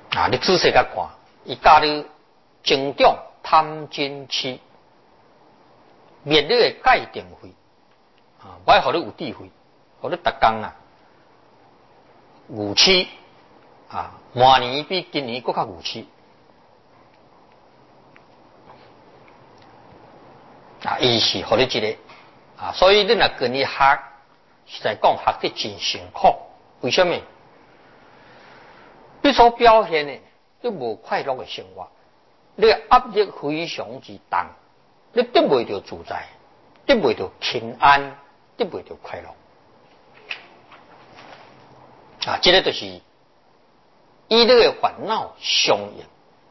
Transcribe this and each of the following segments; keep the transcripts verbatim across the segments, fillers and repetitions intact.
啊，你仔细甲看，伊教你增长贪嗔痴，灭你的界定慧啊，我要互你有智慧，互你逐工啊牛痴啊，明年比今年更较牛痴啊，伊是互你一个啊，所以你若跟伊学，实在讲学得真辛苦，为什么？你所表现的，你无快乐的生活，你的压力非常之重，你得袂到自在，得袂到平安，得袂到快乐。啊，这个就是以你的烦恼相应。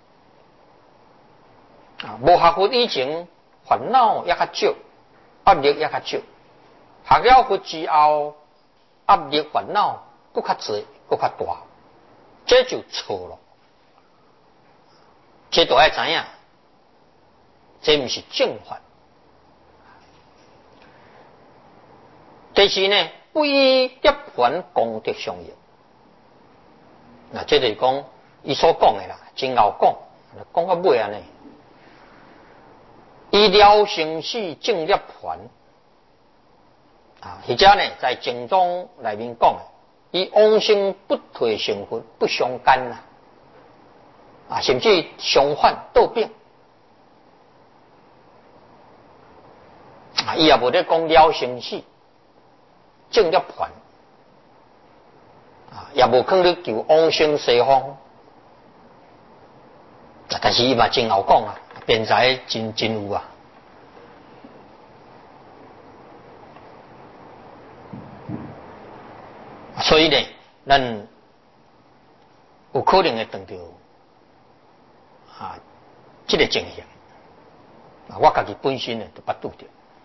啊，无学佛以前，烦恼也较少，压力也较少；学了佛之后，压力烦恼更较多，更较大。这就错了，这都要知影，这不是正法。第四呢，不以涅槃功德相应。那这就是讲，伊所讲的啦，真后讲，讲到尾安尼，以了生死证涅槃啊，或者呢，在经中内面讲的。以往生不退成佛不相干呐，啊，甚至相反倒变啊，伊也无得讲了生死证涅槃啊，也无肯去求往生西方，但是伊嘛真好讲啊，辩才真真有啊。所以呢，咱有可能会碰到啊，这个情形啊，我家己本身呢都捌拄着。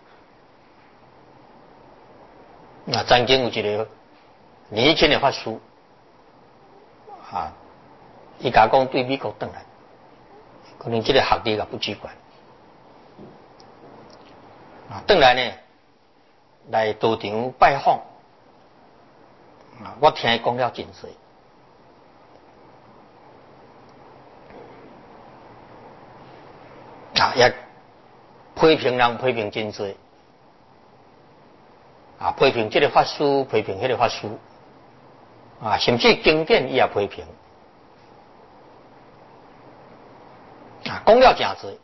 那曾经有一个年轻的法师啊，伊甲讲对美国转来，可能这个学历也不习惯啊，转来呢来道场拜访。啊，我听伊讲了真多，啊，也批评人批评真多，啊，批评这个法师，批评那个法师，啊，甚至经典伊也批评，啊，讲了真多，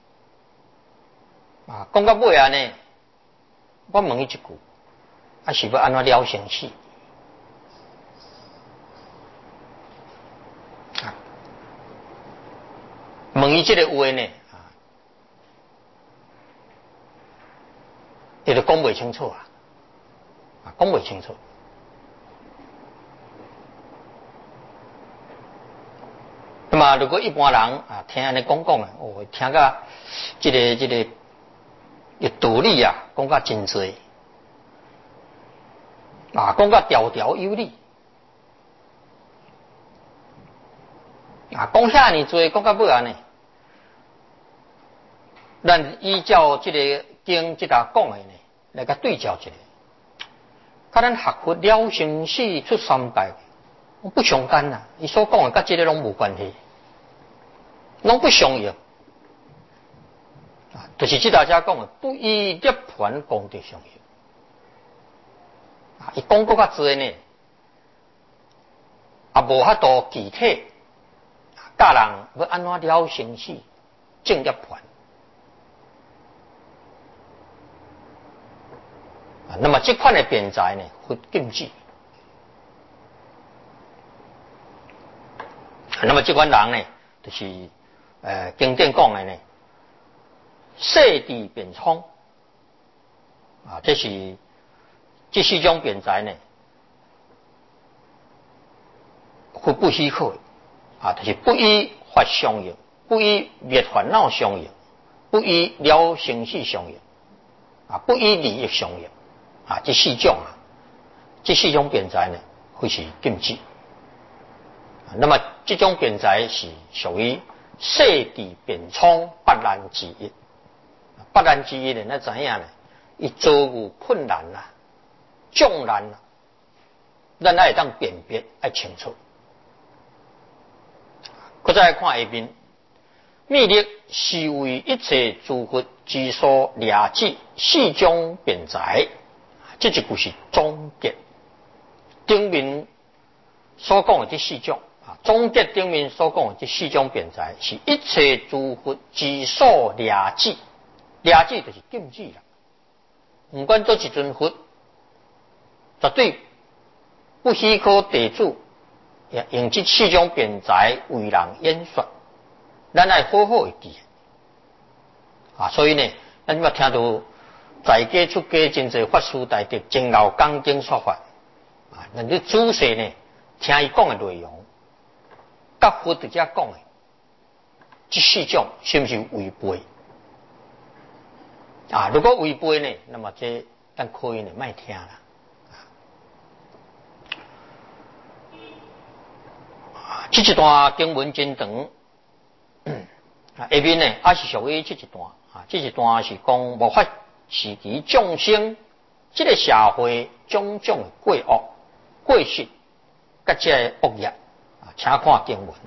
啊，讲到尾啊呢，我问伊一句，啊，是要安怎了生死？问伊这个话呢，啊，伊就讲袂清楚啊，啊，讲袂清楚。那么，如果一般人啊听安尼讲讲啊，哦，听个这个这个个道理啊，讲个真多啊，讲个条条有理啊，讲遐尼多，讲到尾安尼。咱依照这个经这甲讲的呢，来甲对照一下，甲咱学佛了生死出三界，不相干呐。伊所讲的甲这个拢无关系，拢不相应啊。就是这大家讲的，不以涅槃功德相应啊。伊讲过较多呢，也无法度具体教人要安怎了生死证涅槃。啊，那么这款的辩才呢，会禁止。那么这款人呢，就是呃经典讲的呢，世地辩聪啊，这是这四种辩才呢，会不许可啊，就是不以法相应，不以灭烦恼相应，不以了生死相应啊，不以利益相应。啊，这四种啊，这四种辩才呢，会是禁止。啊、那么这种辩才是属于世地辩聪八难之一。八难之一呢，那怎样呢？伊遭遇困难啦、障难啦，咱爱当辨别，爱清楚。 再来看下面，密力是为一切诸佛之所掠指四种辩才，这一句是总结。顶面所讲的这四种啊，总结顶面所讲的这四种辩才，是一切诸佛之所掠指，掠指就是禁止啦。不管做一尊佛，绝对不许可地主用这四种辩才为人演说，咱要好好的记啊。所以呢，咱要听到在家出家真侪法师大德真熬讲经说法啊，那你仔细呢听伊讲的内容，甲佛直接讲的，这四种是不是违背？啊，如果违背呢，那么这咱可以呢卖听啦。啊，这一段经文真长，啊，下面呢也是属于这一段啊，这一段是讲无法是其众生，这个社会种种的过恶、过失，甲这恶业啊，请看经文。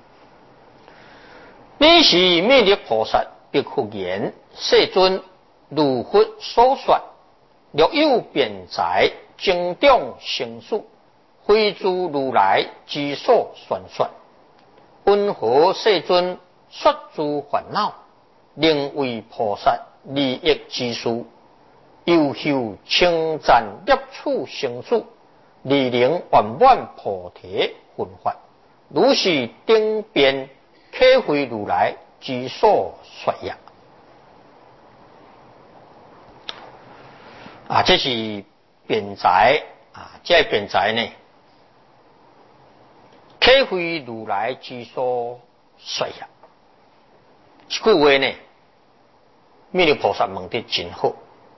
你是弥勒菩萨必复言，世尊。如佛所说，若有辩才，精重成数，非诸如来之所宣说。温和世尊说诸烦恼，令为菩萨利益之事，优秀称赞列处成数，利能圆满菩提分法。如是顶辩，皆非如来之所说也。啊，这是辩才啊，这辩才呢，皆非如来之所说也。这句话呢，弥勒菩萨问得真好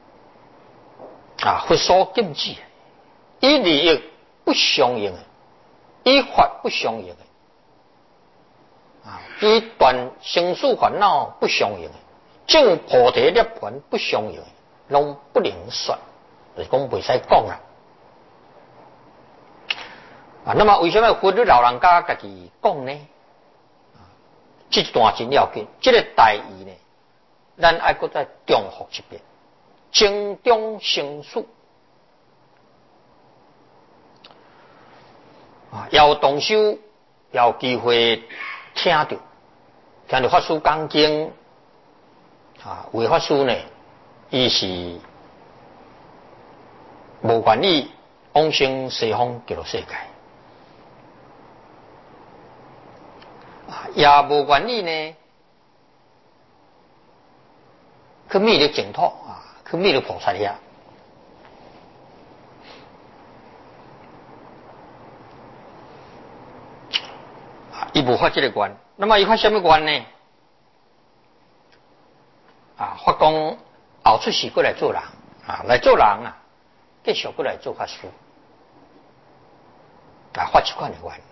啊，佛所禁止，以利益不相应的，以法不相应的，啊，以断生死烦恼不相应的，证菩提涅槃不相应的。拢不能说，就是讲袂使讲啦。啊，那么为什么佛律老人家家己讲呢？啊，这段真要紧，这个大义呢，咱爱搁再重复一遍，精中成数。啊，要动手，要机会听到，听到法师讲经，啊，为法师呢。伊是无愿意往生西方极乐世界，也无愿意呢去弥勒净土啊，去弥勒菩萨遐，伊无发这个愿，那么伊发什么愿呢？啊，发讲。后出世过来做人啊，来做人啊，继续过来做法师啊，发一款的愿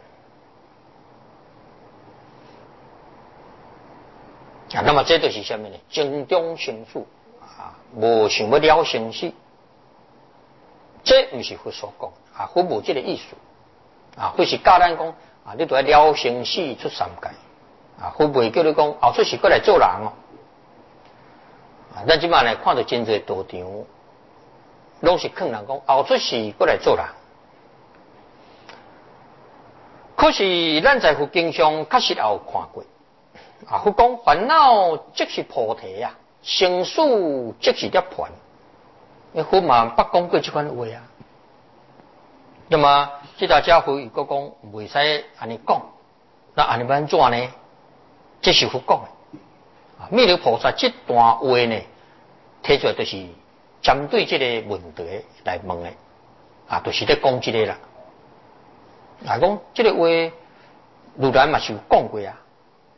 啊。那么这就是什么呢？精中成数啊，无想要了生死，这不是佛所讲啊，佛无这个意思啊，佛是教咱讲啊，你都要了生死出三界啊，佛袂叫你讲后出世过来做人哦。咱即摆呢，看到真侪道场，拢是劝人讲后出世过来做人。可是咱在佛经上确实也有看过，啊，佛讲烦恼即是菩提啊，生死即是涅槃。你佛嘛捌讲过这款话啊。那么这大家佛伊个讲袂使安尼讲，那安尼要安怎呢？这是佛讲的。弥勒菩萨这段话呢，提出来就是针对这个问题来问的，啊，就是在讲这个啦。啊，讲这个话，如来嘛是有讲过啊。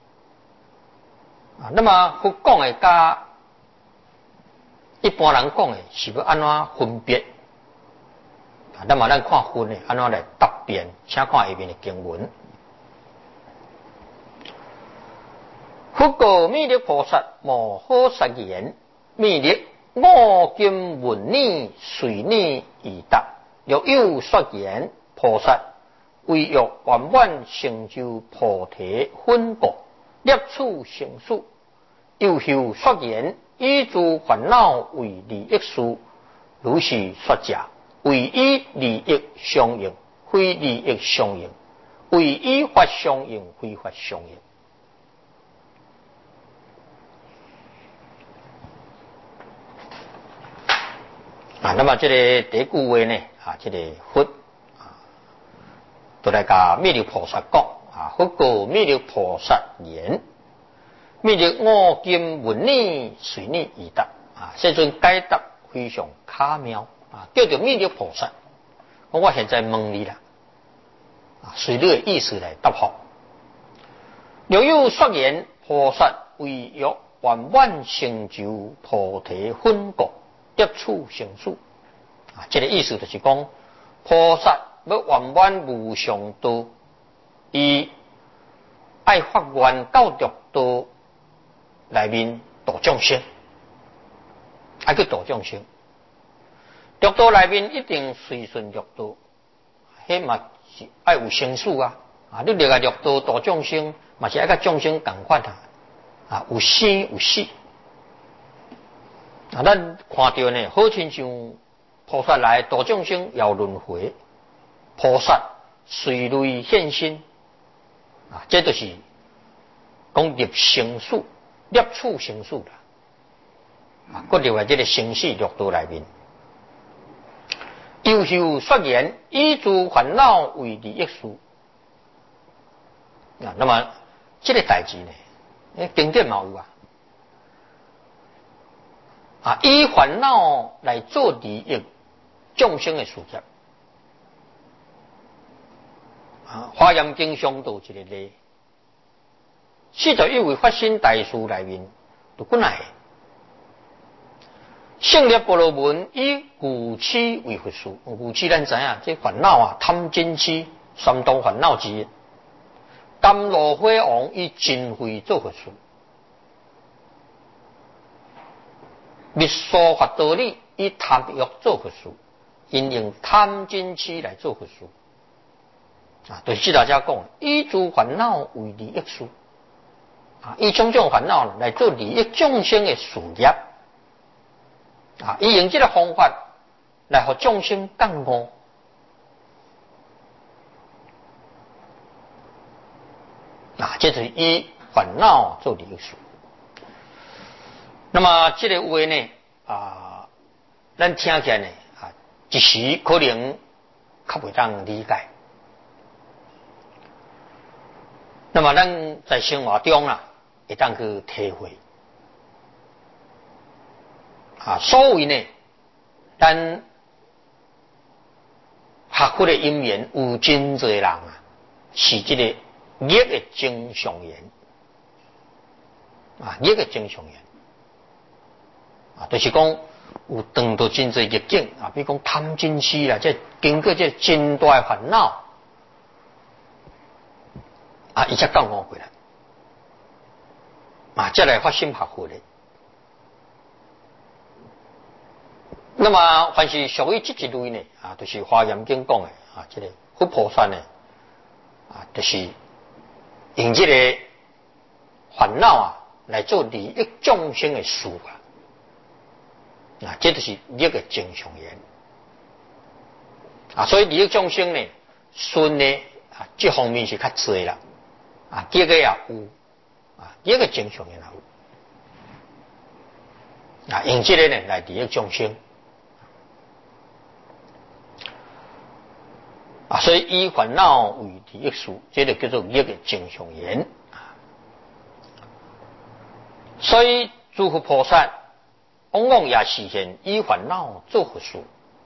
啊，那么佛讲的甲一般人讲的是要安怎分别？啊，那么咱看佛呢，安怎来答辩？请看下面的经文。佛告弥勒菩萨：莫好杀言。弥勒，我今闻你，随你而答。若有说言，菩萨为欲圆满成就菩提分果， 立处成事，又后说言，以诸烦恼为利益事，如是说者，为以利益相应，非利益相应；为以法相应，非法相应。啊，那么这个第一句话呢，啊，这个佛啊，都来甲弥勒菩萨讲啊，佛告弥勒菩萨言：弥勒我今闻你随你而答啊，世尊解答非常巧妙啊，叫做弥勒菩萨。我现在问你啦，啊，随你的意思来答复。若有说言，菩萨为欲圆满成就菩提分果。立处成事啊，这个意思就是讲，菩萨要圆满无上道，伊爱发愿到六道内面度众生，爱去度众生。六道内面一定随顺六道，迄嘛是爱有生死啊！啊，你入来六道度众生，嘛是爱甲众生共款啊！啊，有生有死。啊，咱看到呢，好亲像菩萨来度众生要轮回，菩萨随类现身，啊，这就是讲立生死、立处生死啦。啊，搁另外这个生死六道内面，又后说言，以诸烦恼为利益事。啊，那么这个代志呢，诶，经典嘛有啊。啊，以烦恼来做利益众生的事业。啊，华严经上道一个例，四十一位发心大事内面，就过来。胜利波罗门以愚痴为佛事，愚痴咱知影，这烦恼啊，贪嗔痴三大烦恼之一。甘露花王以真慧做佛事。密说法道理，以贪欲做佛事，因用贪嗔痴来做佛事。啊，对是大家讲，以诸烦恼为利益事，啊，以种种烦恼来做利益众生的事业，啊，以用这个方法来和众生共悟，啊，这就是以烦恼做利益事。那么这个话呢，啊，咱听起来呢，啊，一时可能较袂当理解。那么咱在生活中啊，会当去体会。啊，所谓呢，咱学佛的因缘有真侪人啊，是这个业的正常缘，啊，业的正常缘。啊，就是讲有遇到真侪逆境啊，比如讲贪嗔痴啦，这经过这真大烦恼啊，伊才降降回来，啊，再来发心学佛的。那么凡是属于这一类呢，啊，就是华严经讲的啊，这个佛菩萨呢，啊，就是用这个烦恼啊来做利益众生的事啊。啊，这就是利益正常缘啊，所以利益众生呢，顺呢啊，这方面是较多啦啊，这个也有啊，利益正常缘也有啊，用这个呢来利益众生啊，所以以烦恼为利益事，这个叫做利益正常缘啊。所以诸佛菩萨往往也实现以烦恼做佛事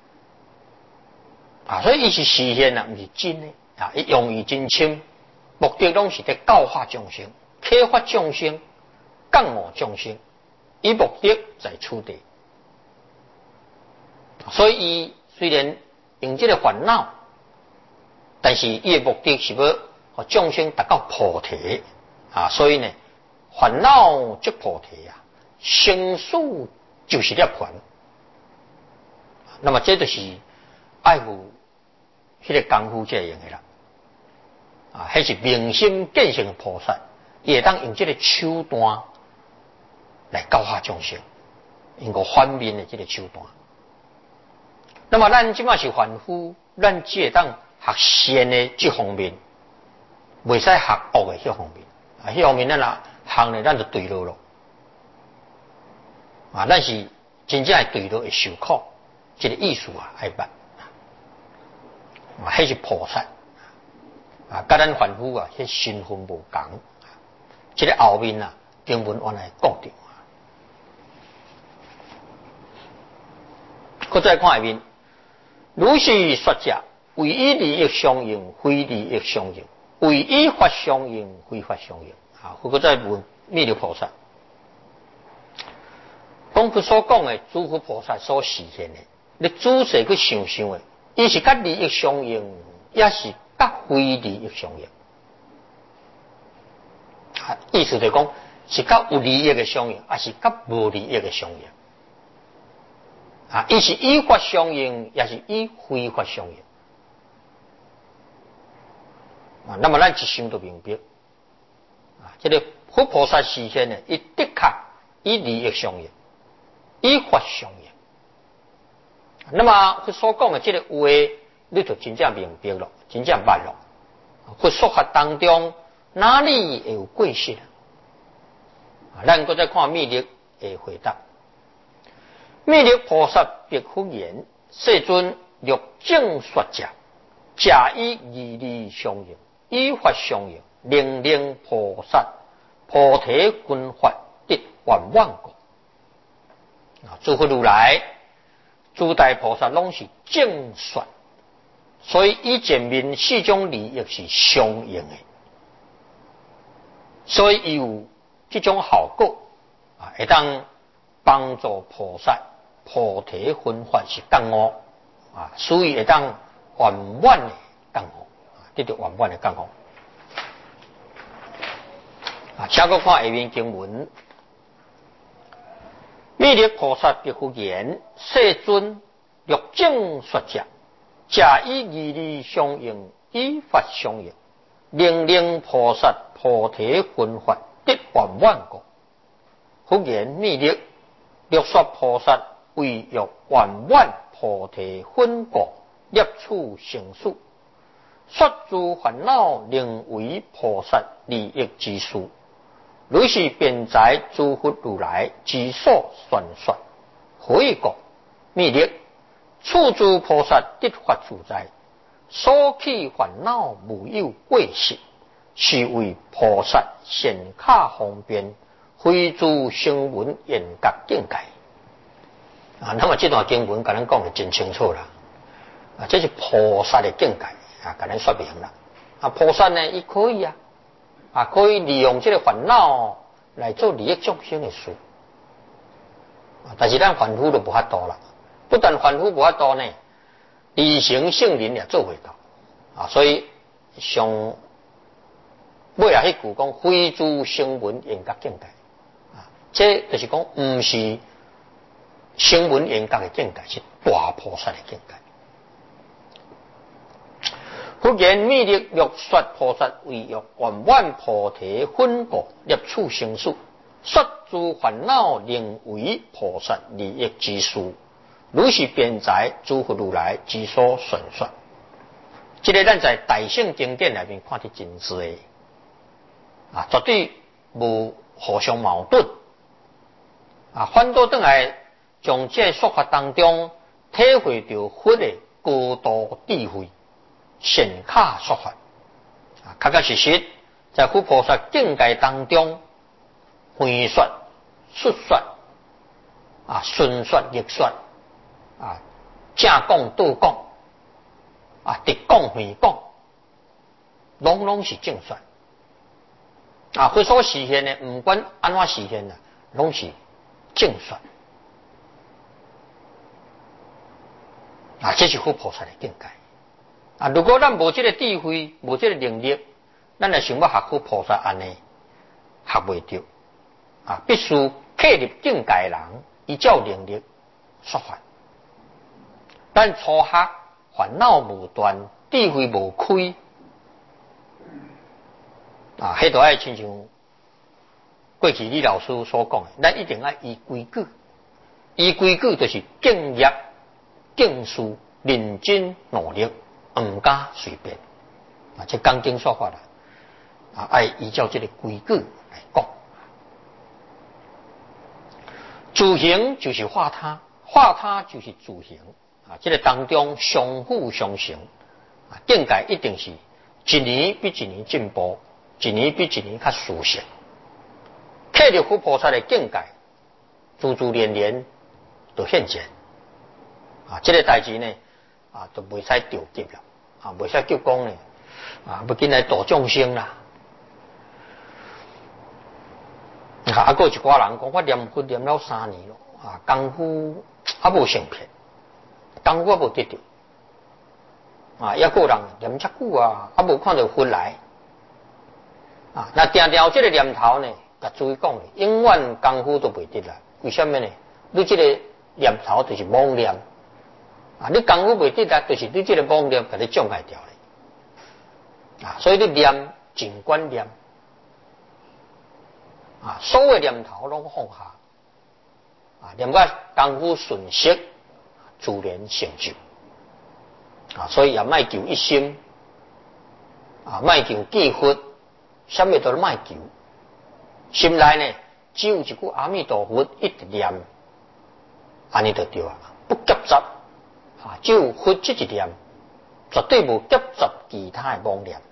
啊，所以伊是实现啊，不是真的啊，伊用意真深，目的拢是在教化众生、启发众生、降悟众生，伊目的在此地。所以伊虽然用这个烦恼，但是伊的目的是要和众生达到菩提啊，所以呢，烦恼即菩提啊，生死就是涅槃。那么这就是爱护迄个功夫才用的啦，啊，迄是明心见性的菩萨也当用这个手段来教化众生，用个反面的这个手段。那么咱即马是凡夫，咱只会当学善的这方面，袂使学恶的迄方面。啊，迄方面咱若学呢，咱就对落咯。啊，咱是真正会对落会受苦，这个意思啊，爱捌。啊，迄是菩萨。啊，甲咱凡夫啊，迄身份无共。这个后面啊，经文原来讲到。搁再看下面，如是说者，为以利益相应，非利益相应；为以法相应，非法相应。啊，搁再问弥勒菩萨，讲佢所讲的诸佛菩萨所实现的，你仔细去想想的，伊是甲利益相应，也是甲非利益相应。啊，意思就讲是甲有利益的相应，还是甲无利益的相应。啊，伊是依法相应，也是依非法相应。啊，那么咱一想就明白，啊，这个佛菩萨实现呢，伊的确以利益相应，依法相应。那么佛所讲的这个话，你就真正明白了，真正捌了。佛说法当中哪里会有过失啊？咱搁再看密律的回答。弥勒菩萨别佛言：世尊，略正说者，假以义利相应，依法相应，令令菩萨菩提分法得万万个。啊，诸佛如来、诸大菩萨拢是正说，所以以前面四种利益是相应的，所以有这种效果啊，会当帮助菩萨。菩提分法是觉悟啊，所以会当圆满的觉悟啊，得到圆满的觉悟啊。请各看下面经文：弥勒菩萨别佛言：世尊，略正说者，假以义利相应，依法相应，令令菩萨菩提分法得圆满个。佛言：弥勒，略说菩萨。为欲圆满菩提分果，立处成事，说诸烦恼，令为菩萨利益之事。如是便在诸佛如来之所宣说。何以故？弥勒，处诸菩萨得法自在，所起烦恼无有过失，是为菩萨显卡方便，非诸声闻严格境界。啊，那么这段经文跟咱讲得真清楚啦，啊，这是菩萨的境界啊，跟咱说明了。啊，菩萨呢，伊可以啊，啊，可以利用这个烦恼来做利益众生的事，啊，但是咱凡夫就无法度了。不但凡夫无法度呢，理性圣人也做不到啊，所以上尾啊，迄句讲非诸声闻严格境界啊，这就是讲唔是。声闻缘觉的境界是大菩萨的境界。佛言：弥勒略说菩萨为欲圆满菩提分果，立处成事，说诸烦恼，令为菩萨利益之事。如是便在诸佛如来之所宣说。这个咱在大乘经典里面看得真实的啊，绝对无互相矛盾啊，反倒转来。从这说法当中体会到佛的高度智慧，显卡说法啊，确确实实在佛菩萨境界当中，回说、述说啊、顺说、逆说啊、正讲、倒讲啊、直讲、回讲，拢拢是正说啊。佛所实现的，不管安怎实现的，拢是正说。啊，这是佛菩萨的境界啊！如果咱无这个智慧，无这个能力，咱来想要学佛菩萨安尼，学袂到啊！必须契入境界人，依照能力说法。咱初学烦恼无断，智慧无开啊，迄都爱亲像过去李老师所讲的，咱一定要依规矩，依规矩就是敬业、敬事、认真努力，唔敢随便。啊，这讲经说法啦，啊，爱依照这个规矩来讲。主行就是化他，化他就是主行。啊，这个当中相辅相成。啊，境界一定是一年比一年进步，一年比一年较殊胜。克力佛菩萨的境界，逐逐年年都现前。啊，这个代志呢，啊，都袂使着急了，啊，袂使急讲呢，啊，要紧来度众生啦。啊，啊，还有一寡人讲，我念佛念了三年咯，啊，功夫还无成片，功夫还无得到。啊，也个人念遮久啊，还无看到佛来。啊，那定定有这个念头呢，甲注意讲，永远功夫都袂得啦。为什么呢？你这个念头就是妄念。啊，你功夫袂得啦，就是你这个妄念把你障碍掉了。啊，所以你念尽管念。啊，所有念头拢放下。啊，念个功夫顺息，自然成就。啊，所以也莫求一心，啊，莫求见佛，什么都莫求。心内呢，只有一句阿弥陀佛一直念，安尼就对啊，不夹杂，啊，只有佛这一念，绝对无夹杂其他的妄念。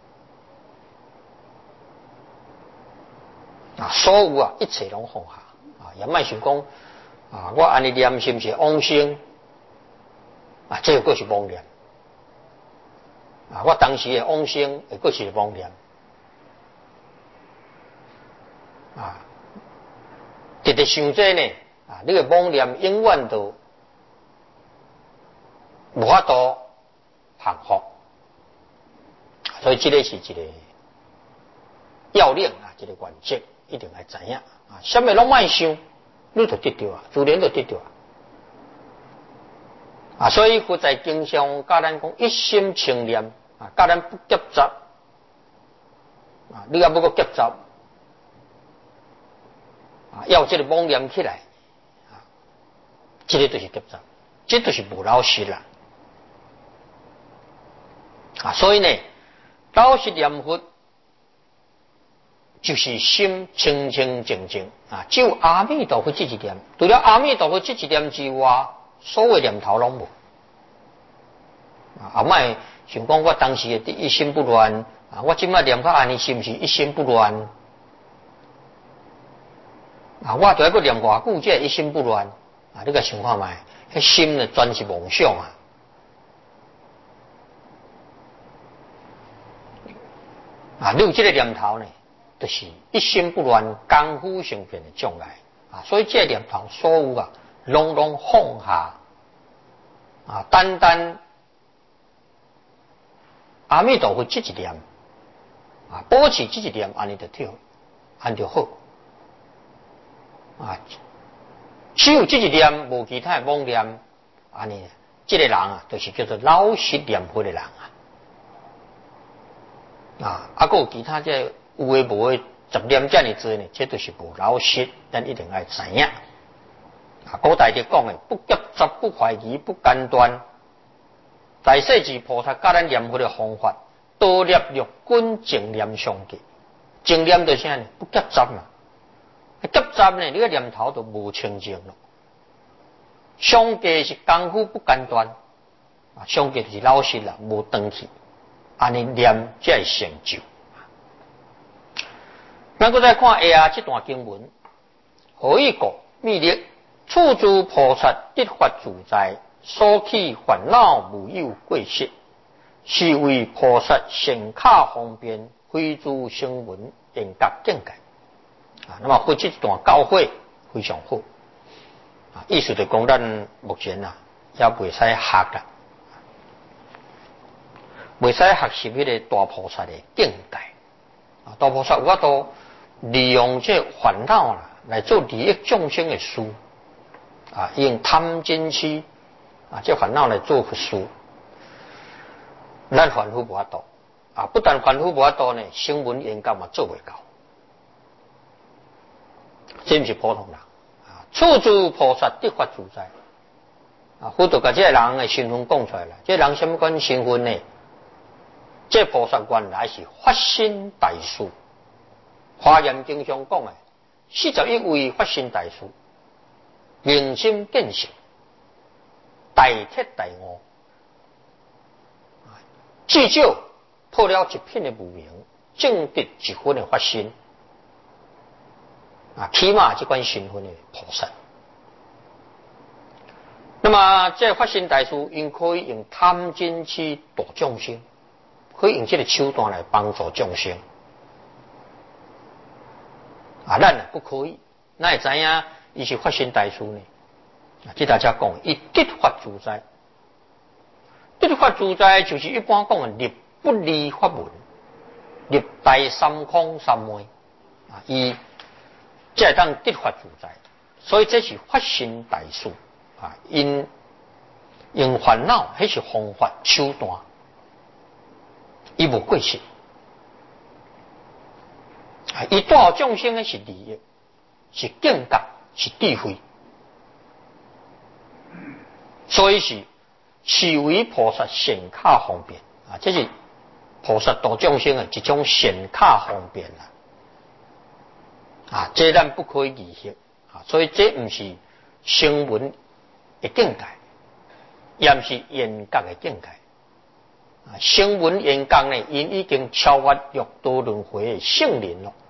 啊，所有啊，一切拢放下，啊，也莫想讲，啊，我安尼念是不是妄心？啊，这个是妄念。啊，我当时的妄心，会过是妄念，啊，直直想这呢，啊，你个妄念永远都无法度降服，所以这个是一个要领啊，一个原则，一定要知影啊，什么拢莫想，你就得到啊，自然就得到啊。啊，所以佛在经上教咱讲，一心清念。啊，教咱不夹杂，啊，你也不过夹杂，啊，要这个妄念起来，啊，这个就是夹杂，这就是不老实啦，啊，所以呢，老实念佛就是心清清净净，啊，只有阿弥陀佛这一念，除了阿弥陀佛这一念之外，所有念头拢无，啊，阿莫。想讲我当时的一心不乱啊，我今麦念到安尼是不是一心不乱啊？我对个念偌久，这一心不乱啊！你个想看卖，迄心呢全是妄想啊！啊，你有这个念头呢，就是一心不乱、功夫成片的障碍啊！所以这个念头所有啊，拢拢放下啊，单单。阿弥陀佛这一念啊，保持这一念，安尼就对，安就好啊。只有这一念，无其他的妄念，安尼，这个人啊，就是叫做老实念佛的人啊。啊，啊，还有其他这有诶无诶十念这样子呢，这都是无老实，咱一定要知影。啊，古代就讲诶，不夹杂、不怀疑、不间断。大势至菩萨教咱念佛的方法，多念六根净念相继。净念就是啥呢？不夹杂嘛。夹杂呢，你个念头就无清净咯。相继是功夫不间断，啊，相继就是老实啦，无断去。安尼念才会成就。咱搁再看下啊这段经文，何以故？密力处诸菩萨得法自在。所起烦恼无有过失，是为菩萨显卡方便，非诸声闻严格境界。啊，那么佛这段教诲非常好，啊，意思就讲咱目前啊也未使学啦，未使学习迄个大菩萨的境界。啊，大菩萨有法度利用这烦恼啦来做利益众生的事，啊，用贪嗔痴。啊，这烦恼来做佛事，咱凡夫无法度啊！不但凡夫无法度呢，声闻缘觉嘛做袂到。 这不是普通人啊！处诸菩萨得法自在啊！佛陀把这个人的身份讲出来了，这个人什么款身份呢？这菩萨原来是法身大士，华严经上讲的四十一位法身大士，明心见性，大彻大悟，至少破了一片的无明，证得一分的法身。啊，起码这款身份的菩萨。那么这法身大士，因可以用贪真去度众生，可以用这个手段来帮助众生。啊，咱不可以，那会知影伊是法身大士呢？啊，这大家讲，伊得法自在，得法自在就是一般讲的立不离法门，立大三空三昧啊，伊这当得法自在，所以这是法身大士啊，因用烦恼迄是方法手段，伊无过失。啊，伊带众生的是利益，是境界，是智慧，所以是是为菩萨显卡方便啊！这是菩萨度众生的一种显卡方便啦。啊，这咱不可以离析啊！所以这不是声闻的境界，也不是缘觉的境界。啊，声闻缘觉呢，因已经超越六道轮回的圣灵了。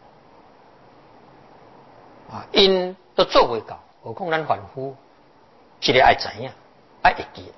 啊，因都做未到，何况咱凡夫，这个爱知影，爱会记。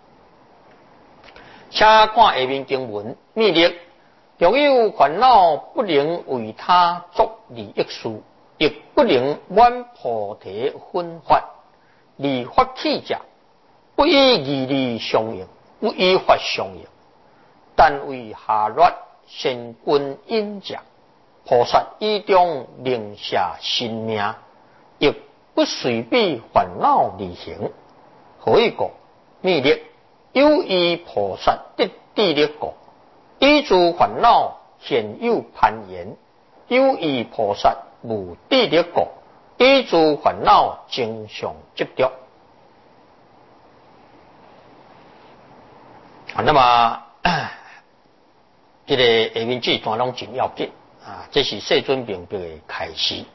请看下面经文，密律若有烦恼，不能为他作利益事。亦不能挽菩提分法，离法器者，不以义理相应，不以法相应，但为下劣先君因者，菩萨以中令下性命，亦不随彼烦恼而行。何以故？密律有依菩萨得地力故，依诸烦恼现有攀岩，有依菩萨无地力故，依诸烦恼经常执着。啊，那么这个下面这段拢真要紧啊，这是世尊明白的开始。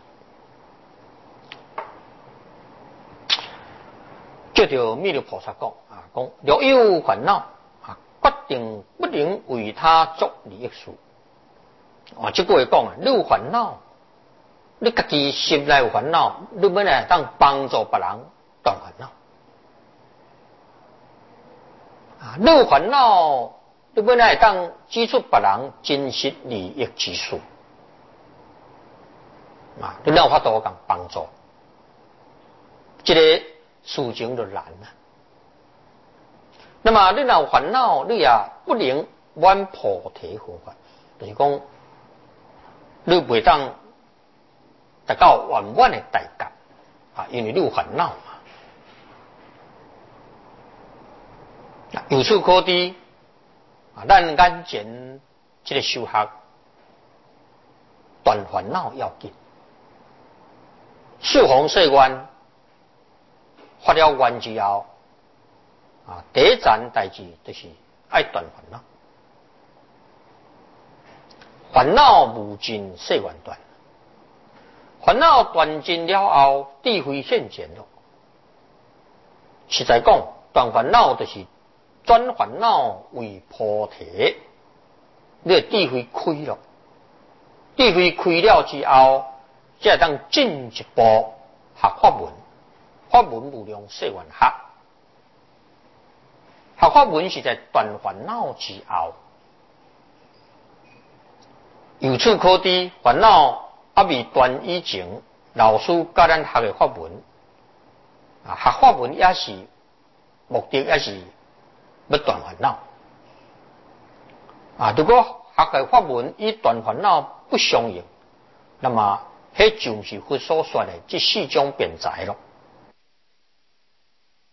就着弥勒菩萨讲啊，讲若有烦恼啊，决定不能为他作利益事。啊，这句话讲啊，你有烦恼。你自己心内有烦恼，你要来当帮助别人断烦恼啊！你有烦恼，你要来当指出别人真实利益之事啊！你哪有法度讲帮助？这个事情就难了。那么你若有烦恼，你也不能挽菩提佛法，就是讲你袂当达到圆满的代价啊，因为你有烦恼嘛。由此可知啊，咱眼前这个修学断烦恼要紧，四弘誓愿发了愿之后啊，第一件代志就是爱断烦恼，烦恼无尽，誓愿断。烦恼断尽了后，智慧现前了。实在讲，断烦恼就是转烦恼为菩提，你的智慧开了，智慧开了之后，才当进一步学法门。法门无量誓愿学，学法门是在断烦恼之后。由此可知，烦恼啊未断以前，老师教咱学的法门啊，学法门也是目的，也是要断烦恼啊。如果学的法门与断烦恼不相应，那么迄就是佛所说的这四种辩才咯。